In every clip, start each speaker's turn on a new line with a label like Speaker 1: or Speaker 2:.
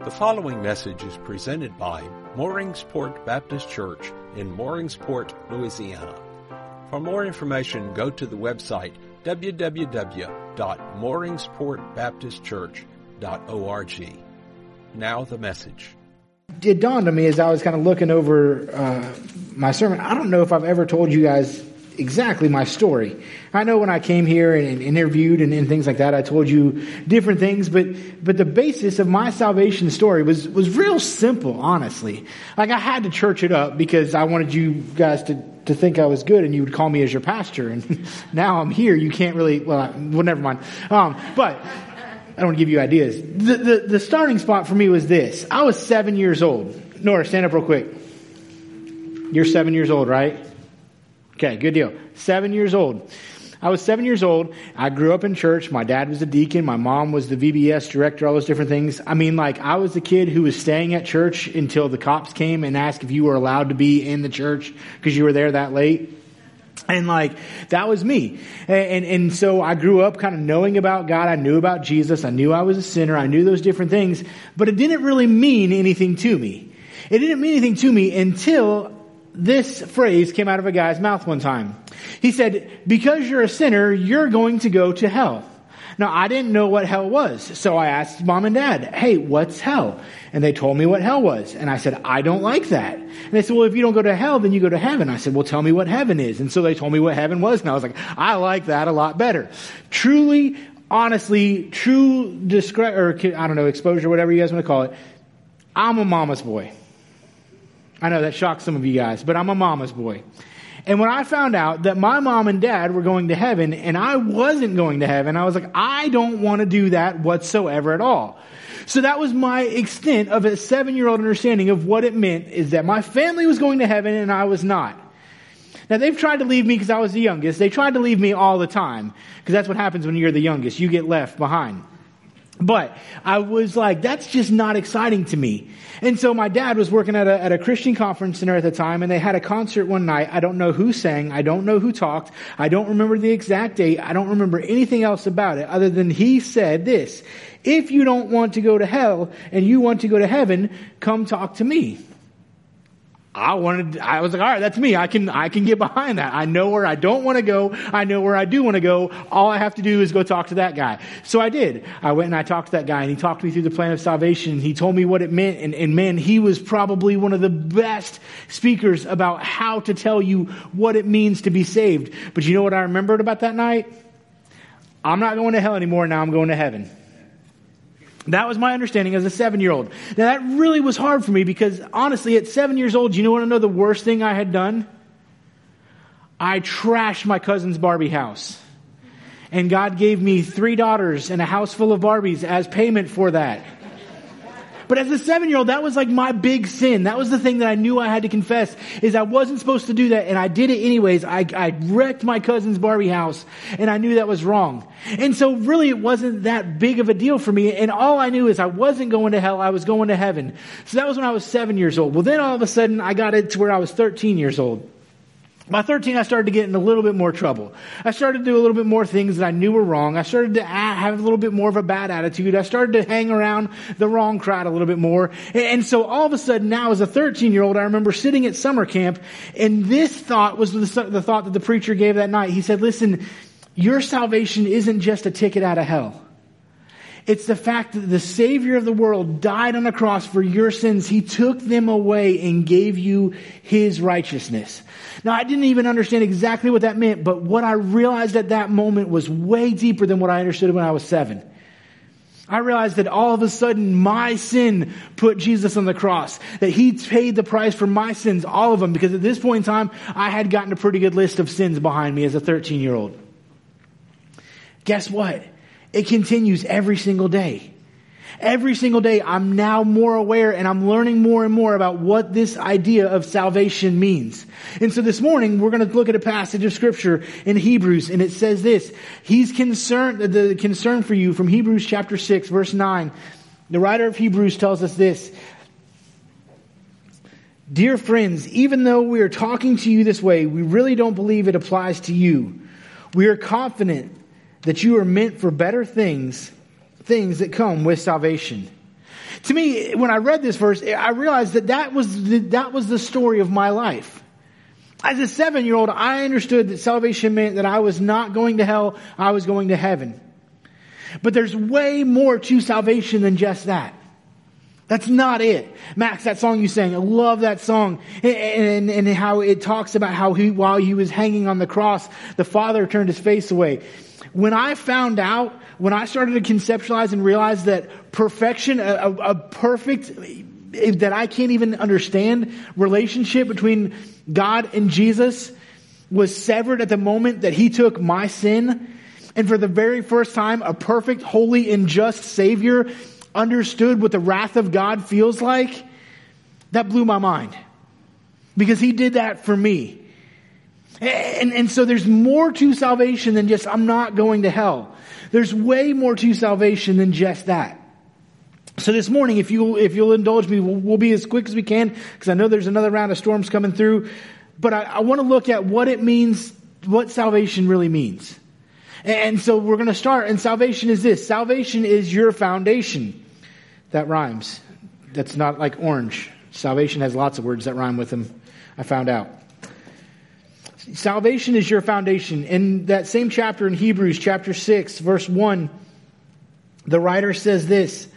Speaker 1: The following message is presented by Mooringsport Baptist Church in Mooringsport, Louisiana. For more information, go to the website www.mooringsportbaptistchurch.org. Now the message.
Speaker 2: It dawned on me as I was kind of looking over my sermon. I don't know if I've ever told you guys exactly my story. I know when I came here and interviewed and things like that, I told you different things, but the basis of my salvation story was real simple, honestly. Like, I had to church it up because I wanted you guys to think I was good and you would call me as your pastor. And now I'm here. You can't really, well, never mind. But I don't want to give you ideas. The starting spot for me was this. I was 7 years old. Nora, stand up real quick. You're 7 years old, right? Okay, good deal. 7 years old. I was 7 years old. I grew up in church. My dad was a deacon. My mom was the VBS director, all those different things. I mean, like, I was the kid who was staying at church until the cops came and asked if you were allowed to be in the church because you were there that late. And like, that was me. And so I grew up kind of knowing about God. I knew about Jesus. I knew I was a sinner. I knew those different things, but it didn't really mean anything to me. It didn't mean anything to me until this phrase came out of a guy's mouth one time. He said, because you're a sinner, you're going to go to hell. Now, I didn't know what hell was, so I asked mom and dad, hey, what's hell? And they told me what hell was. And I said, I don't like that. And they said, well, if you don't go to hell, then you go to heaven. I said, well, tell me what heaven is. And so they told me what heaven was, and I was like, I like that a lot better. Truly, honestly, true exposure, whatever you guys want to call it. I'm a mama's boy. I know that shocked some of you guys, but I'm a mama's boy. And when I found out that my mom and dad were going to heaven and I wasn't going to heaven, I was like, I don't want to do that whatsoever at all. So that was my extent of a 7-year-old understanding of what it meant, is that my family was going to heaven and I was not. Now, they've tried to leave me because I was the youngest. They tried to leave me all the time because that's what happens when you're the youngest. You get left behind. But I was like, that's just not exciting to me. And so my dad was working at a Christian conference center at the time, and they had a concert one night. I don't know who sang. I don't know who talked. I don't remember the exact date. I don't remember anything else about it other than he said this: if you don't want to go to hell and you want to go to heaven, come talk to me. I was like, all right, that's me. I can get behind that. I know where I don't want to go. I know where I do want to go. All I have to do is go talk to that guy. So I did. I went and I talked to that guy, and he talked me through the plan of salvation. He told me what it meant. And man, he was probably one of the best speakers about how to tell you what it means to be saved. But you know what I remembered about that night? I'm not going to hell anymore. Now I'm going to heaven. That was my understanding as a 7-year-old. Now, that really was hard for me because, honestly, at 7 years old, you want to know the worst thing I had done? I trashed my cousin's Barbie house. And God gave me 3 daughters and a house full of Barbies as payment for that. But as a 7-year-old, that was like my big sin. That was the thing that I knew I had to confess, is I wasn't supposed to do that, and I did it anyways. I wrecked my cousin's Barbie house, and I knew that was wrong. And so really it wasn't that big of a deal for me, and all I knew is I wasn't going to hell, I was going to heaven. So that was when I was 7 years old. Well, then all of a sudden I got it to where I was 13 years old. By 13, I started to get in a little bit more trouble. I started to do a little bit more things that I knew were wrong. I started to have a little bit more of a bad attitude. I started to hang around the wrong crowd a little bit more. And so all of a sudden now, as a 13-year-old, I remember sitting at summer camp, and this thought was the thought that the preacher gave that night. He said, listen, your salvation isn't just a ticket out of hell. It's the fact that the Savior of the world died on the cross for your sins. He took them away and gave you His righteousness. Now, I didn't even understand exactly what that meant, but what I realized at that moment was way deeper than what I understood when I was 7. I realized that all of a sudden my sin put Jesus on the cross, that He paid the price for my sins, all of them, because at this point in time, I had gotten a pretty good list of sins behind me as a 13-year-old. Guess what? It continues every single day. Every single day, I'm now more aware and I'm learning more and more about what this idea of salvation means. And so this morning, we're going to look at a passage of Scripture in Hebrews, and it says this: He's concerned, the concern for you from Hebrews chapter 6, verse 9. The writer of Hebrews tells us this: Dear friends, even though we are talking to you this way, we really don't believe it applies to you. We are confident that you are meant for better things that come with salvation. To me, when I read this verse, I realized that was the story of my life. As a 7-year-old, I understood that salvation meant that I was not going to hell, I was going to heaven. But there's way more to salvation than just that. That's not it. Max, that song you sang, I love that song. And how it talks about how while he was hanging on the cross, the Father turned his face away. When I found out, when I started to conceptualize and realize that perfection, a perfect, that I can't even understand relationship between God and Jesus was severed at the moment that he took my sin. And for the very first time, a perfect, holy, and just Savior understood what the wrath of God feels like. That blew my mind. Because he did that for me. And so there's more to salvation than just, I'm not going to hell. There's way more to salvation than just that. So this morning, if you'll indulge me, we'll be as quick as we can, because I know there's another round of storms coming through. But I want to look at what it means, what salvation really means. And so we're going to start, and salvation is this. Salvation is your foundation. That rhymes. That's not like orange. Salvation has lots of words that rhyme with them, I found out. Salvation is your foundation. In that same chapter in Hebrews, chapter 6, verse 1, the writer says this.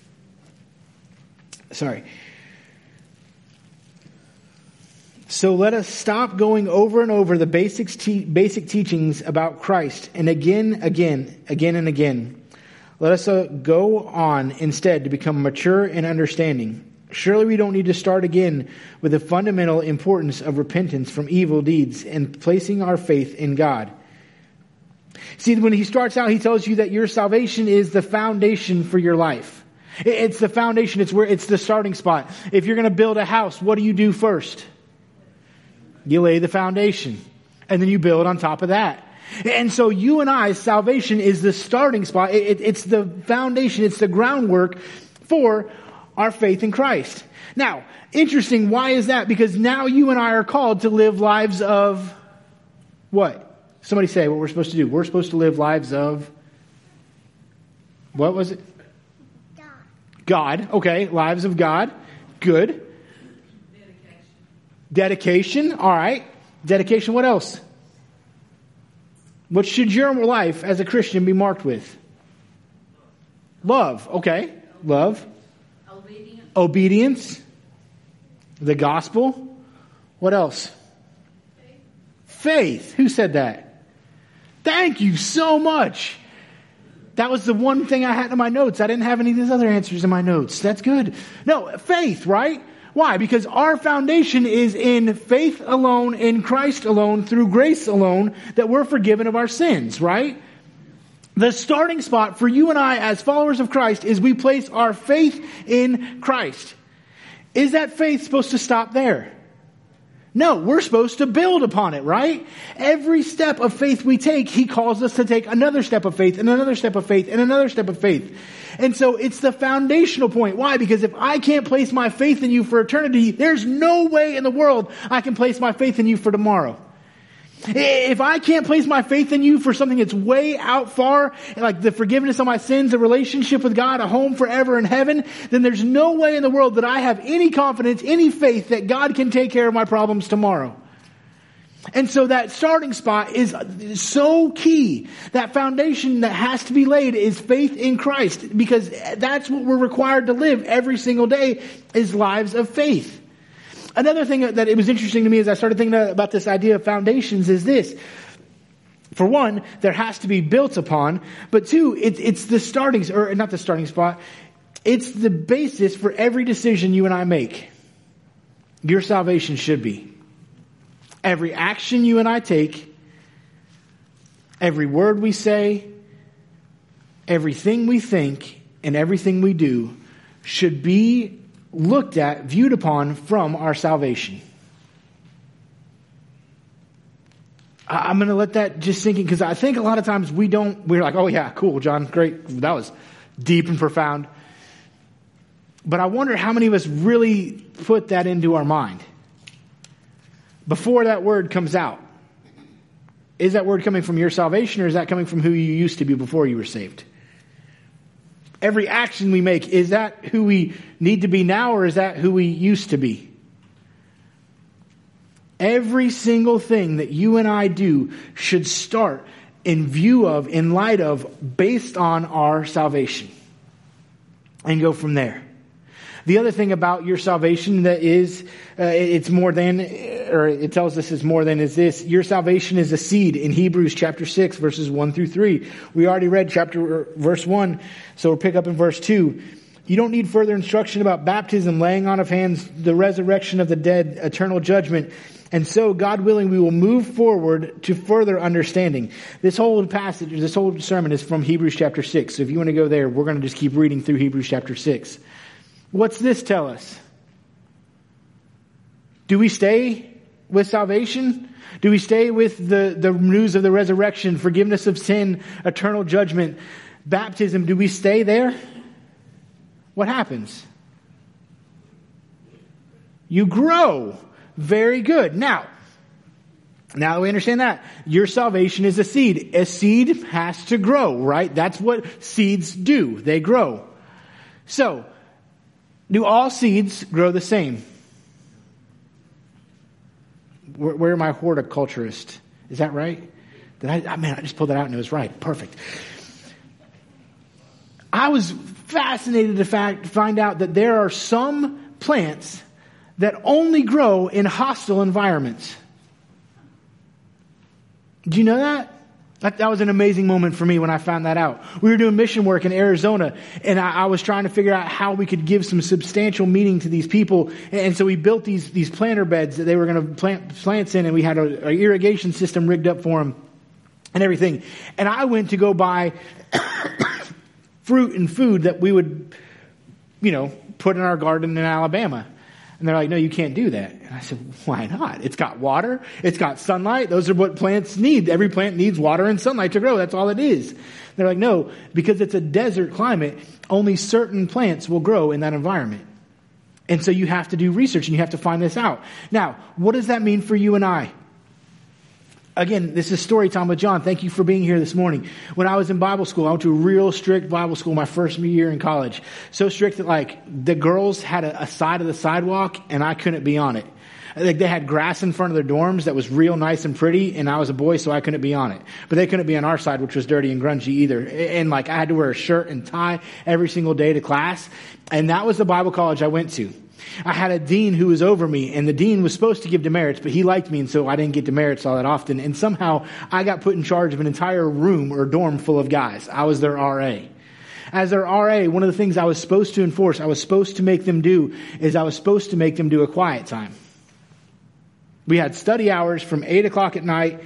Speaker 2: So let us stop going over and over the basic teachings about Christ, and again and again. Let us go on instead to become mature in understanding. Surely we don't need to start again with the fundamental importance of repentance from evil deeds and placing our faith in God. See, when he starts out, he tells you that your salvation is the foundation for your life. It's the foundation. It's the starting spot. If you're going to build a house, what do you do first? You lay the foundation, and then you build on top of that. And so you and I, salvation is the starting spot. It's the foundation. It's the groundwork for our faith in Christ. Now, interesting, why is that? Because now you and I are called to live lives of what? Somebody say what we're supposed to do. We're supposed to live lives of, what was it? God. Okay, lives of God. Good. Dedication. All right. Dedication. What else? What should your life as a Christian be marked with? Love. Okay. Love. Obedience. The gospel. What else? Faith. Who said that? Thank you so much. That was the one thing I had in my notes. I didn't have any of these other answers in my notes. That's good. No, faith, right? Why? Because our foundation is in faith alone, in Christ alone, through grace alone, that we're forgiven of our sins, right? The starting spot for you and I as followers of Christ is we place our faith in Christ. Is that faith supposed to stop there? No, we're supposed to build upon it, right? Every step of faith we take, he calls us to take another step of faith and another step of faith and another step of faith. And so it's the foundational point. Why? Because if I can't place my faith in you for eternity, there's no way in the world I can place my faith in you for tomorrow. If I can't place my faith in you for something that's way out far, like the forgiveness of my sins, a relationship with God, a home forever in heaven, then there's no way in the world that I have any confidence, any faith that God can take care of my problems tomorrow. And so that starting spot is so key. That foundation that has to be laid is faith in Christ, because that's what we're required to live every single day, is lives of faith. Another thing that it was interesting to me as I started thinking about this idea of foundations is this. For one, there has to be built upon, but two, it's the starting, or not the starting spot, it's the basis for every decision you and I make. Your salvation should be. Every action you and I take, every word we say, everything we think, and everything we do should be looked at, viewed upon from our salvation. I'm going to let that just sink in, because I think a lot of times we're like, oh yeah, cool, John, great. That was deep and profound. But I wonder how many of us really put that into our mind before that word comes out. Is that word coming from your salvation, or is that coming from who you used to be before you were saved? Every action we make, is that who we need to be now, or is that who we used to be? Every single thing that you and I do should start in view of, in light of, based on our salvation. And go from there. The other thing about your salvation that is, it's more than, or it tells us it's more than, is this: your salvation is a seed in Hebrews chapter 6, verses 1 through 3. We already read verse 1, so we'll pick up in verse 2. You don't need further instruction about baptism, laying on of hands, the resurrection of the dead, eternal judgment. And so, God willing, we will move forward to further understanding. This whole passage, this whole sermon is from Hebrews chapter 6. So if you want to go there, we're going to just keep reading through Hebrews chapter 6. What's this tell us? Do we stay with salvation? Do we stay with the news of the resurrection, forgiveness of sin, eternal judgment, baptism? Do we stay there? What happens? You grow. Very good. Now that we understand that, your salvation is a seed. A seed has to grow, right? That's what seeds do. They grow. So, do all seeds grow the same? Where am I horticulturist? Is that right? I just pulled that out and it was right. Perfect. I was fascinated to find out that there are some plants that only grow in hostile environments. Do you know that? That was an amazing moment for me when I found that out. We were doing mission work in Arizona, and I was trying to figure out how we could give some substantial meaning to these people. And so we built these planter beds that they were going to plant plants in, and we had an irrigation system rigged up for them and everything. And I went to go buy fruit and food that we would, put in our garden in Alabama. And they're like, no, you can't do that. And I said, why not? It's got water. It's got sunlight. Those are what plants need. Every plant needs water and sunlight to grow. That's all it is. They're like, no, because it's a desert climate, only certain plants will grow in that environment. And so you have to do research and you have to find this out. Now, what does that mean for you and I? Again, this is Story Time with John. Thank you for being here this morning. When I was in Bible school, I went to a real strict Bible school my first year in college. So strict that the girls had a side of the sidewalk and I couldn't be on it. They had grass in front of their dorms that was real nice and pretty, and I was a boy, so I couldn't be on it. But they couldn't be on our side, which was dirty and grungy either. And I had to wear a shirt and tie every single day to class. And that was the Bible college I went to. I had a dean who was over me, and the dean was supposed to give demerits, but he liked me, and so I didn't get demerits all that often. And somehow I got put in charge of an entire room or dorm full of guys. I was their RA. As their RA, one of the things I was supposed to enforce, I was supposed to make them do, is I was supposed to make them do a quiet time. We had study hours from 7 o'clock at night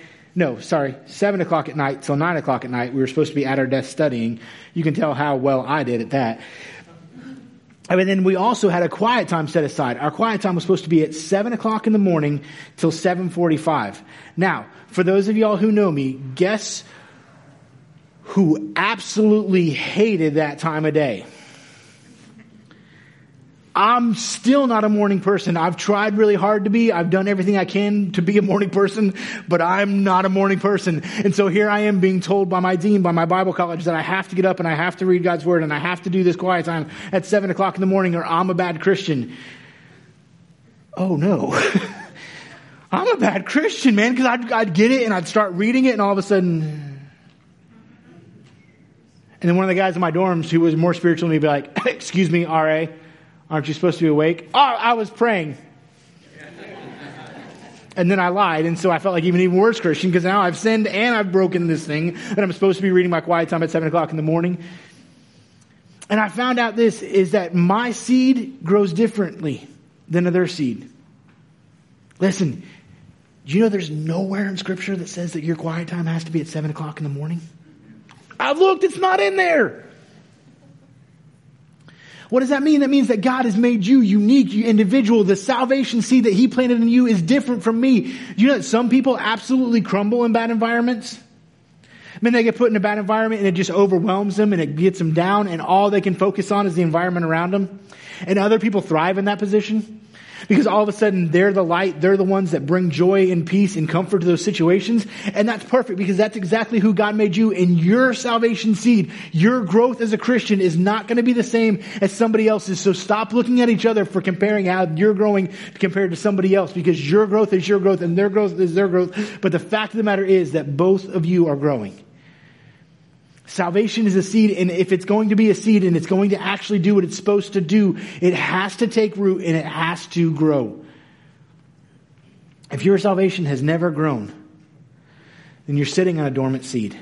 Speaker 2: till 9 o'clock at night. We were supposed to be at our desk studying. You can tell how well I did at that. And then we also had a quiet time set aside. Our quiet time was supposed to be at 7 o'clock in the morning till 7:45. Now, for those of y'all who know me, guess who absolutely hated that time of day? I'm still not a morning person. I've tried really hard to be. I've done everything I can to be a morning person, but I'm not a morning person. And so here I am being told by my dean, by my Bible college, that I have to get up and I have to read God's word and I have to do this quiet time at 7 o'clock in the morning or I'm a bad Christian. Oh no. I'm a bad Christian, man, because I'd get it and I'd start reading it and all of a sudden... And then one of the guys in my dorms who was more spiritual than me would be like, excuse me, RA, aren't you supposed to be awake? Oh, I was praying. And then I lied, and so I felt like even worse Christian, because now I've sinned and I've broken this thing, and I'm supposed to be reading my quiet time at 7 o'clock in the morning. And I found out this, is that my seed grows differently than their seed. Listen, do you know there's nowhere in Scripture that says that your quiet time has to be at 7 o'clock in the morning? I've looked, it's not in there. What does that mean? That means that God has made you unique, you individual. The salvation seed that He planted in you is different from me. Do you know that some people absolutely crumble in bad environments? I mean, they get put in a bad environment and it just overwhelms them and it gets them down and all they can focus on is the environment around them. And other people thrive in that position. Because all of a sudden they're the light, they're the ones that bring joy and peace and comfort to those situations. And that's perfect because that's exactly who God made you. And your salvation seed, your growth as a Christian is not going to be the same as somebody else's. So stop looking at each other for comparing how you're growing compared to somebody else, because your growth is your growth and their growth is their growth. But the fact of the matter is that both of you are growing. Salvation is a seed, and if it's going to be a seed and it's going to actually do what it's supposed to do, it has to take root and it has to grow. If your salvation has never grown, then you're sitting on a dormant seed.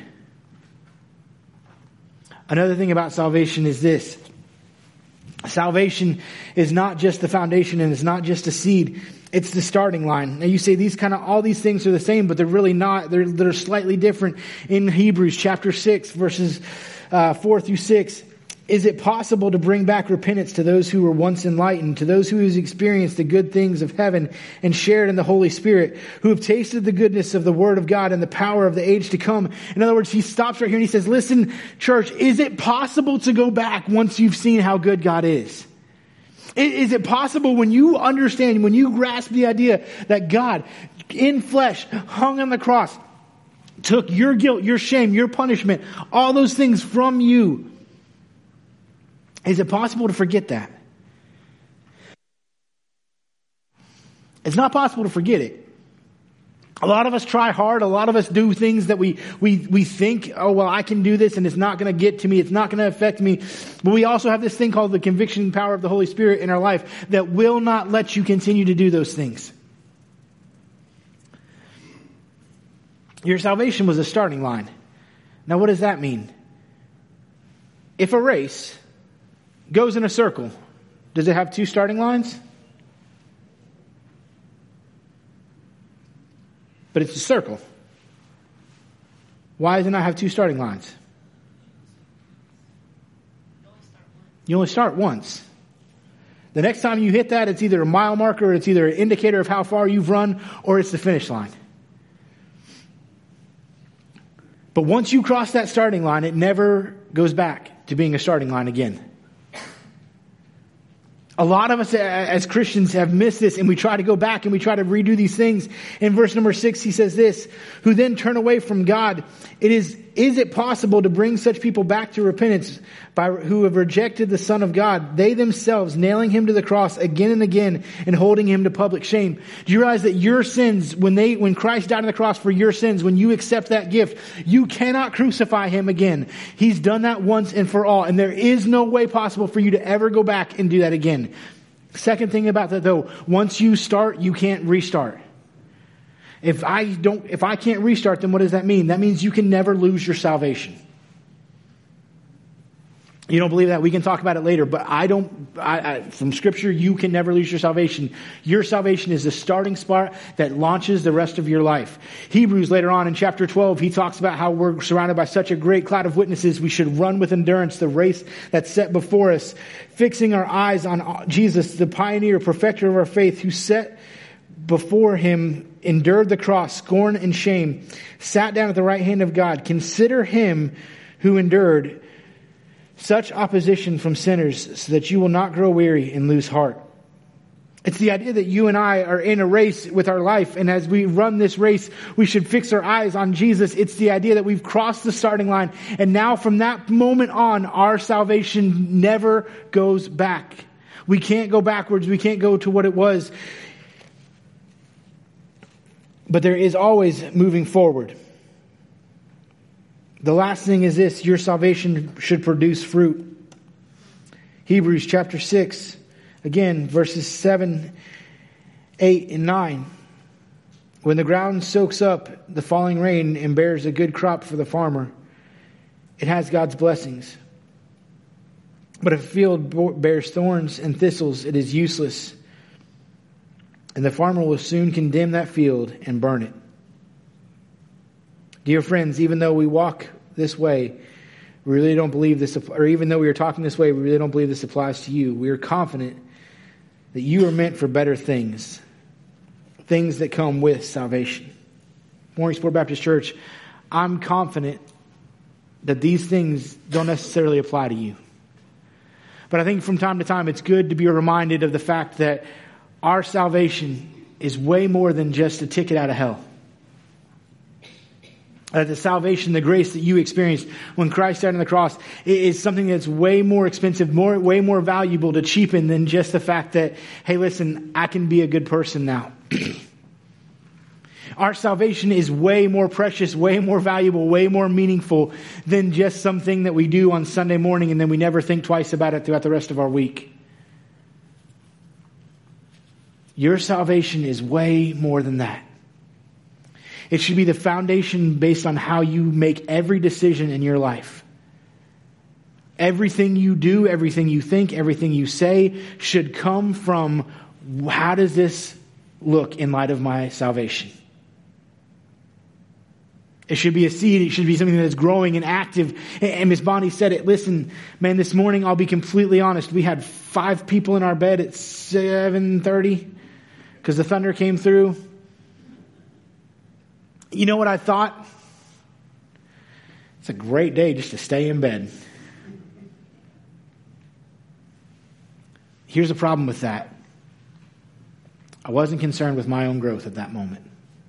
Speaker 2: Another thing about salvation is this. Salvation is not just the foundation and it's not just a seed. It's the starting line. Now you say all these things are the same, but they're really not. They're slightly different. In Hebrews chapter 6, verses 4 through 6, is it possible to bring back repentance to those who were once enlightened, to those who have experienced the good things of heaven and shared in the Holy Spirit, who have tasted the goodness of the Word of God and the power of the age to come? In other words, he stops right here and he says, listen, church, is it possible to go back once you've seen how good God is? Is it possible when you understand, when you grasp the idea that God in flesh hung on the cross, took your guilt, your shame, your punishment, all those things from you, is it possible to forget that? It's not possible to forget it. A lot of us try hard. A lot of us do things that we think, oh, well, I can do this and it's not going to get to me. It's not going to affect me. But we also have this thing called the conviction power of the Holy Spirit in our life that will not let you continue to do those things. Your salvation was a starting line. Now, what does that mean? If a race goes in a circle, does it have two starting lines? But it's a circle. Why does it not have two starting lines? You only start once. The next time you hit that, it's either a mile marker, or it's either an indicator of how far you've run, or it's the finish line. But once you cross that starting line, it never goes back to being a starting line again. A lot of us as Christians have missed this, and we try to go back and we try to redo these things. In verse number 6, he says this, who then turn away from God. Is it possible to bring such people back to repentance who have rejected the Son of God, they themselves nailing him to the cross again and again and holding him to public shame? Do you realize that your sins, when Christ died on the cross for your sins, when you accept that gift, you cannot crucify him again. He's done that once and for all, and there is no way possible for you to ever go back and do that again. Second thing about that though, once you start, you can't restart. If I can't restart, then what does that mean? That means you can never lose your salvation. You don't believe that? We can talk about it later, but from Scripture, you can never lose your salvation. Your salvation is the starting spot that launches the rest of your life. Hebrews later on in chapter 12, he talks about how we're surrounded by such a great cloud of witnesses. We should run with endurance the race that's set before us, fixing our eyes on Jesus, the pioneer, perfecter of our faith, who set before him, endured the cross, scorn and shame, sat down at the right hand of God. Consider him who endured such opposition from sinners, so that you will not grow weary and lose heart. It's the idea that you and I are in a race with our life, and as we run this race, we should fix our eyes on Jesus. It's the idea that we've crossed the starting line, and now from that moment on, our salvation never goes back. We can't go backwards. We can't go to what it was. But there is always moving forward. The last thing is this: your salvation should produce fruit. Hebrews chapter 6, again, verses 7, 8, and 9. When the ground soaks up the falling rain and bears a good crop for the farmer, it has God's blessings. But if a field bears thorns and thistles, it is useless, and the farmer will soon condemn that field and burn it. Dear friends, even though we walk this way, we really don't believe this, or even though we are talking this way, we really don't believe this applies to you. We are confident that you are meant for better things, things that come with salvation. Morningsport Baptist Church, I'm confident that these things don't necessarily apply to you. But I think from time to time it's good to be reminded of the fact that Our salvation is way more than just a ticket out of hell. The salvation, the grace that you experienced when Christ died on the cross is something that's way more expensive, way more valuable to cheapen than just the fact that, hey, listen, I can be a good person now. Our salvation is way more precious, way more valuable, way more meaningful than just something that we do on Sunday morning and then we never think twice about it throughout the rest of our week. Your salvation is way more than that. It should be the foundation based on how you make every decision in your life. Everything you do, everything you think, everything you say should come from, how does this look in light of my salvation? It should be a seed. It should be something that's growing and active. And Miss Bonnie said it. Listen, man, this morning, I'll be completely honest. We had 5 people in our bed at 7:30 because the thunder came through. You know what I thought? It's a great day just to stay in bed. Here's the problem with that. I wasn't concerned with my own growth at that moment.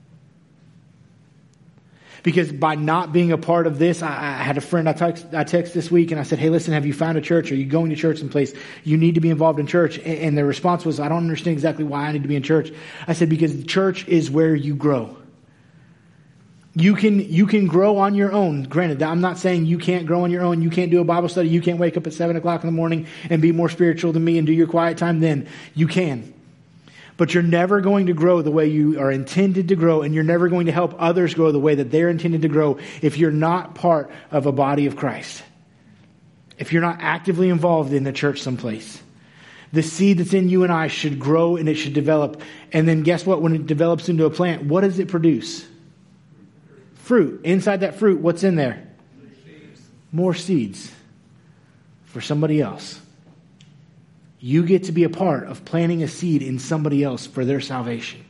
Speaker 2: Because by not being a part of this, I had a friend I text this week and I said, hey, listen, have you found a church? Are you going to church someplace? You need to be involved in church. And their response was, I don't understand exactly why I need to be in church. I said, because church is where you grow. You can grow on your own. Granted, I'm not saying you can't grow on your own. You can't do a Bible study. You can't wake up at 7 o'clock in the morning and be more spiritual than me and do your quiet time then. You can. But you're never going to grow the way you are intended to grow, and you're never going to help others grow the way that they're intended to grow if you're not part of a body of Christ. If you're not actively involved in the church someplace. The seed that's in you and I should grow and it should develop. And then guess what? When it develops into a plant, what does it produce? Fruit. Inside that fruit, what's in there? More seeds for somebody else. You get to be a part of planting a seed in somebody else for their salvation.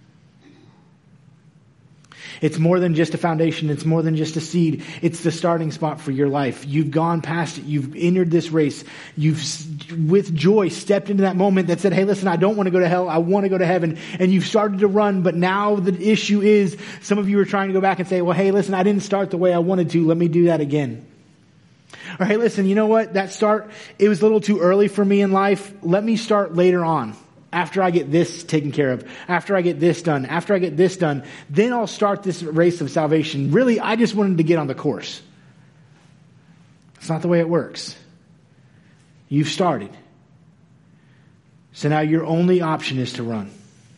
Speaker 2: It's more than just a foundation. It's more than just a seed. It's the starting spot for your life. You've gone past it. You've entered this race. You've, with joy, stepped into that moment that said, hey, listen, I don't want to go to hell. I want to go to heaven. And you've started to run. But now the issue is some of you are trying to go back and say, well, hey, listen, I didn't start the way I wanted to. Let me do that again. Or hey, listen, you know what? That start, it was a little too early for me in life. Let me start later on. After I get this taken care of, after I get this done, after I get this done, then I'll start this race of salvation. Really, I just wanted to get on the course. It's not the way it works. You've started. So now your only option is to run.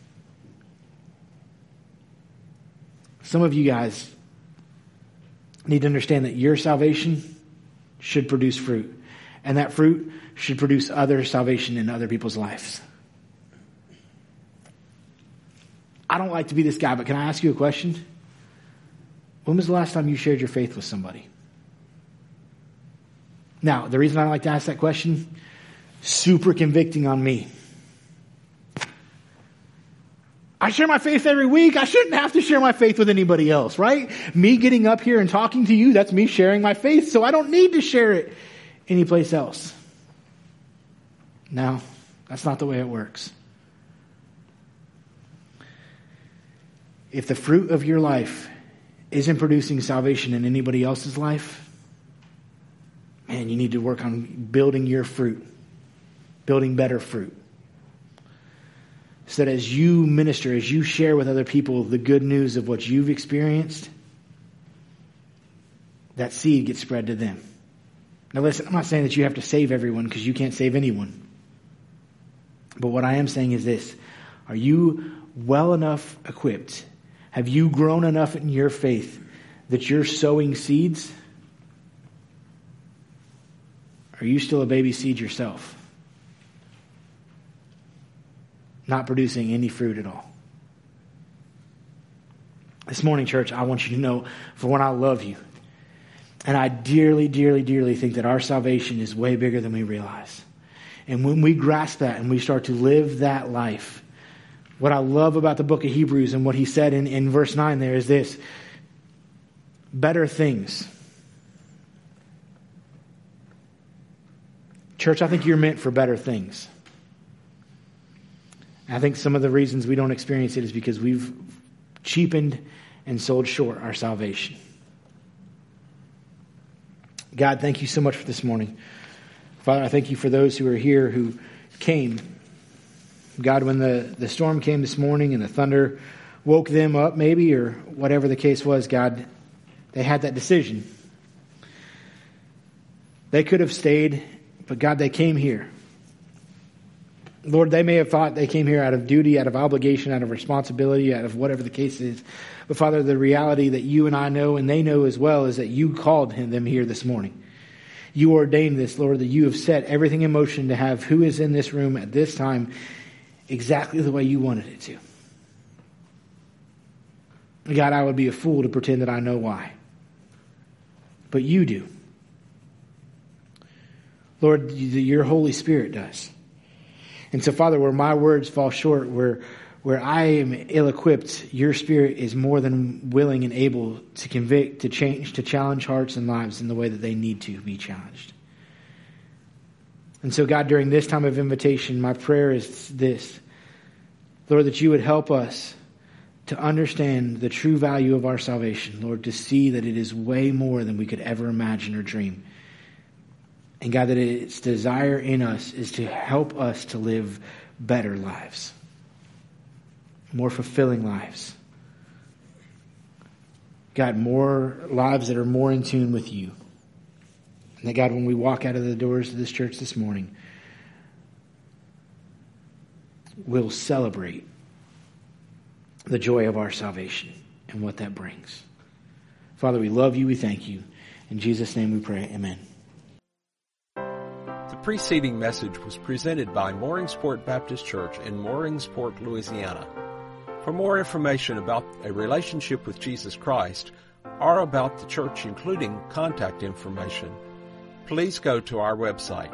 Speaker 2: Some of you guys need to understand that your salvation should produce fruit. And that fruit should produce other salvation in other people's lives. I don't like to be this guy, but can I ask you a question? When was the last time you shared your faith with somebody? Now, the reason I like to ask that question, super convicting on me. I share my faith every week. I shouldn't have to share my faith with anybody else, right? Me getting up here and talking to you, that's me sharing my faith, so I don't need to share it anyplace else. No, that's not the way it works. If the fruit of your life isn't producing salvation in anybody else's life, man, you need to work on building your fruit, building better fruit. So that as you minister, as you share with other people the good news of what you've experienced, that seed gets spread to them. Now listen, I'm not saying that you have to save everyone because you can't save anyone. But what I am saying is this. Are you well enough equipped? Have you grown enough in your faith that you're sowing seeds? Are you still a baby seed yourself? Not producing any fruit at all. This morning, church, I want you to know, for one, I love you. And I dearly, dearly, dearly think that our salvation is way bigger than we realize. And when we grasp that and we start to live that life, what I love about the book of Hebrews and what he said in verse 9 there is this: better things. Church, I think you're meant for better things. I think some of the reasons we don't experience it is because we've cheapened and sold short our salvation. God, thank you so much for this morning. Father, I thank you for those who are here who came. God, when the storm came this morning and the thunder woke them up maybe, or whatever the case was, God, they had that decision. They could have stayed, but God, they came here. Lord, they may have thought they came here out of duty, out of obligation, out of responsibility, out of whatever the case is. But Father, the reality that you and I know, and they know as well, is that you called them here this morning. You ordained this, Lord, that you have set everything in motion to have who is in this room at this time exactly the way you wanted it to. God, I would be a fool to pretend that I know why. But you do. Lord, your Holy Spirit does. And so, Father, where my words fall short, where I am ill-equipped, your Spirit is more than willing and able to convict, to change, to challenge hearts and lives in the way that they need to be challenged. And so, God, during this time of invitation, my prayer is this. Lord, that you would help us to understand the true value of our salvation. Lord, to see that it is way more than we could ever imagine or dream. And God, that its desire in us is to help us to live better lives. More fulfilling lives. God, more lives that are more in tune with you. And that, God, when we walk out of the doors of this church this morning, we'll celebrate the joy of our salvation and what that brings. Father, we love you. We thank you. In Jesus' name we pray. Amen.
Speaker 1: The preceding message was presented by Mooringsport Baptist Church in Mooringsport, Louisiana. For more information about a relationship with Jesus Christ or about the church, including contact information, please go to our website,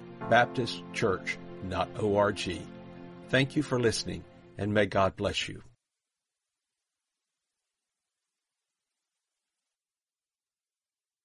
Speaker 1: www.mooringsportbaptistchurch.org. Thank you for listening, and may God bless you.